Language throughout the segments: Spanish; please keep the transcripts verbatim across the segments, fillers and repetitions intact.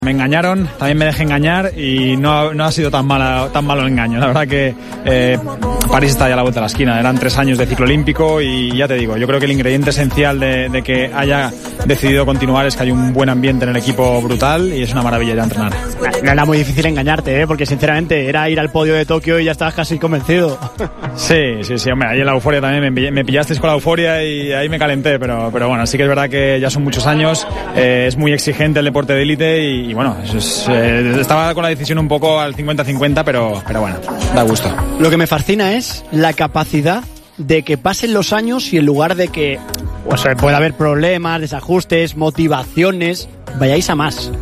Me engañaron, también me dejé engañar y no, no ha sido tan mala, tan malo el engaño. La verdad que eh, París está ya a la vuelta de la esquina. Eran tres años de ciclo olímpico y ya te digo, yo creo que el ingrediente esencial de, de que haya decidido continuar es que hay un buen ambiente en el equipo brutal y es una maravilla ya entrenar. No era muy difícil engañarte, ¿eh? Porque sinceramente era ir al podio de Tokio y ya estabas casi convencido. Sí, sí, sí, hombre, ahí en la euforia también me, me pillasteis con la euforia y ahí me calenté, pero, pero bueno, sí que es verdad que ya son muchos años, eh, es muy exigente el deporte de élite y, y bueno, eso es, eh, estaba con la decisión un poco al cincuenta cincuenta, pero, pero bueno, da gusto. Lo que me fascina es la capacidad de que pasen los años y en lugar de que pues, pueda haber problemas, desajustes, motivaciones, vayáis a más.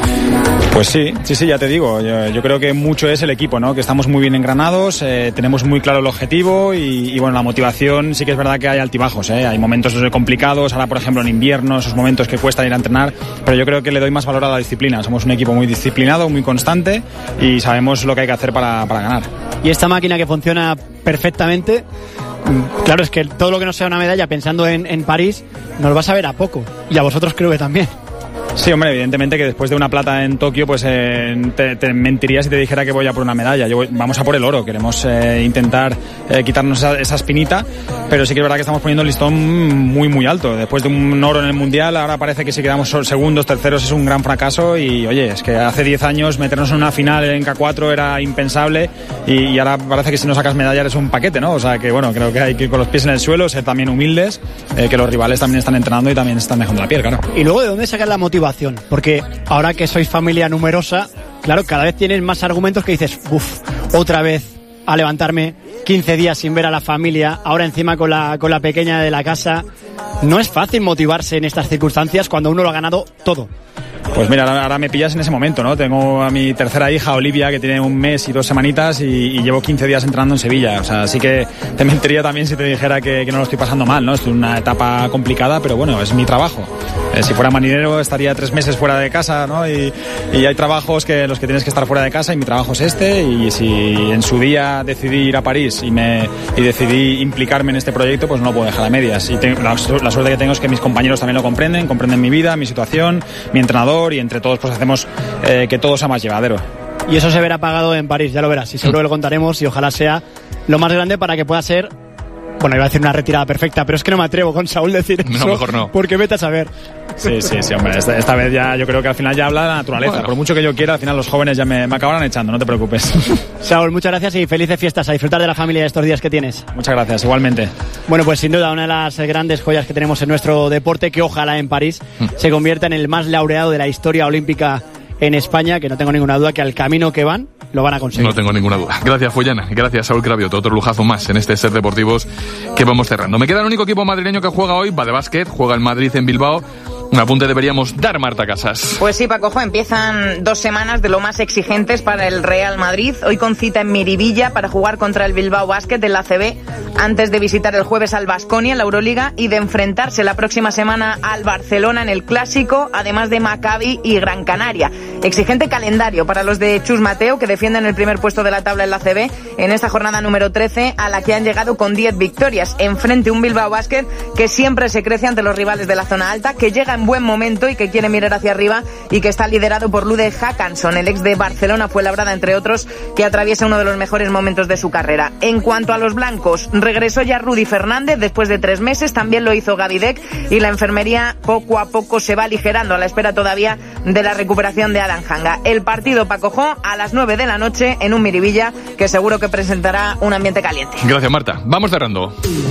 Pues sí, sí, sí, ya te digo, yo, yo creo que mucho es el equipo, ¿no? Que estamos muy bien engranados, eh, tenemos muy claro el objetivo y, y bueno, la motivación sí que es verdad que hay altibajos, ¿eh? Hay momentos complicados, ahora por ejemplo en invierno, esos momentos que cuesta ir a entrenar, pero yo creo que le doy más valor a la disciplina, somos un equipo muy disciplinado, muy constante y sabemos lo que hay que hacer para, para ganar. Y esta máquina que funciona perfectamente, claro, es que todo lo que no sea una medalla pensando en, en París, nos va a saber a poco y a vosotros creo que también. Sí, hombre, evidentemente que después de una plata en Tokio, pues eh, te, te mentiría si te dijera que voy a por una medalla. Yo voy, vamos a por el oro, queremos eh, intentar eh, quitarnos esa, esa espinita, pero sí que es verdad que estamos poniendo el listón muy, muy alto. Después de un oro en el Mundial, ahora parece que si quedamos segundos, terceros es un gran fracaso y, oye, es que hace diez años meternos en una final en K cuatro era impensable y, y ahora parece que si no sacas medalla eres un paquete, ¿no? O sea que, bueno, creo que hay que ir con los pies en el suelo, ser también humildes, eh, que los rivales también están entrenando y también están dejando la piel, claro. Y luego, ¿de dónde sacar la motivación? Porque ahora que sois familia numerosa, claro, cada vez tienes más argumentos que dices, uff, otra vez a levantarme quince días sin ver a la familia, ahora encima con la, con la pequeña de la casa. No es fácil motivarse en estas circunstancias cuando uno lo ha ganado todo. Pues mira, ahora, ahora me pillas en ese momento, ¿no? Tengo a mi tercera hija, Olivia, que tiene un mes y dos semanitas y, y llevo quince días entrenando en Sevilla. O sea, así que te mentiría también si te dijera que, que no lo estoy pasando mal, ¿no? Es una etapa complicada, pero bueno, es mi trabajo. Eh, si fuera marinero estaría tres meses fuera de casa, ¿no? Y, y hay trabajos que los que tienes que estar fuera de casa y mi trabajo es este. Y si en su día decidí ir a París y, me, y decidí implicarme en este proyecto, pues no lo puedo dejar a medias. Y tengo, la, la suerte que tengo es que mis compañeros también lo comprenden, comprenden mi vida, mi situación, mi entrenador, y entre todos pues hacemos eh, que todo sea más llevadero. Y eso se verá pagado en París, ya lo verás, y seguro que lo contaremos y ojalá sea lo más grande para que pueda ser, bueno, iba a decir una retirada perfecta, pero es que no me atrevo con Saúl decir eso, no, mejor no. Porque vete a saber. Sí, sí, sí, hombre, esta, esta vez ya yo creo que al final ya habla la naturaleza, bueno. Por mucho que yo quiera, al final los jóvenes ya me, me acabarán echando, no te preocupes. Saúl, muchas gracias y felices fiestas, a disfrutar de la familia estos días que tienes. Muchas gracias, igualmente. Bueno, pues sin duda una de las grandes joyas que tenemos en nuestro deporte, que ojalá en París mm. se convierta en el más laureado de la historia olímpica en España, que no tengo ninguna duda que al camino que van lo van a conseguir. No tengo ninguna duda. Gracias, Follana. Gracias, Saúl Cravioto. Otro lujazo más en este Ser Deportivos que vamos cerrando. Me queda el único equipo madrileño que juega hoy, va de básquet, juega el Madrid en Bilbao. Un apunte deberíamos dar, Marta Casas. Pues sí, Paco, empiezan dos semanas de lo más exigentes para el Real Madrid. Hoy con cita en Miribilla para jugar contra el Bilbao Basket en la A C B, antes de visitar el jueves al Baskonia en la Euroliga y de enfrentarse la próxima semana al Barcelona en el Clásico, además de Maccabi y Gran Canaria. Exigente calendario para los de Chus Mateo, que defienden el primer puesto de la tabla en la A C B en esta jornada número trece, a la que han llegado con diez victorias. Enfrente un Bilbao Basket que siempre se crece ante los rivales de la zona alta, que llega en buen momento y que quiere mirar hacia arriba y que está liderado por Lude Hackanson, el ex de Barcelona Fuenlabrada, entre otros, que atraviesa uno de los mejores momentos de su carrera. En cuanto a los blancos, regresó ya Rudy Fernández después de tres meses, también lo hizo Gaby Deck y la enfermería poco a poco se va aligerando a la espera todavía de la recuperación de Adam Hanga. El partido, Paco Jo, a las nueve de la noche en un Miribilla que seguro que presentará un ambiente caliente. Gracias, Marta. Vamos cerrando.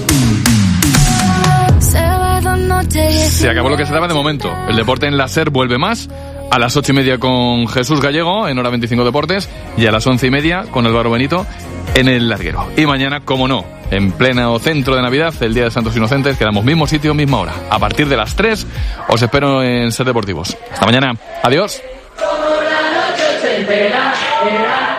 Se acabó lo que se daba de momento. El deporte en la SER vuelve más a las ocho y media con Jesús Gallego en Hora veinticinco Deportes y a las once y media con Álvaro Benito en El Larguero. Y mañana, como no, en pleno centro de Navidad, el Día de Santos Inocentes, quedamos mismo sitio, misma hora. A partir de las tres os espero en SER Deportivos. Hasta mañana. Adiós. Como la noche se entera, era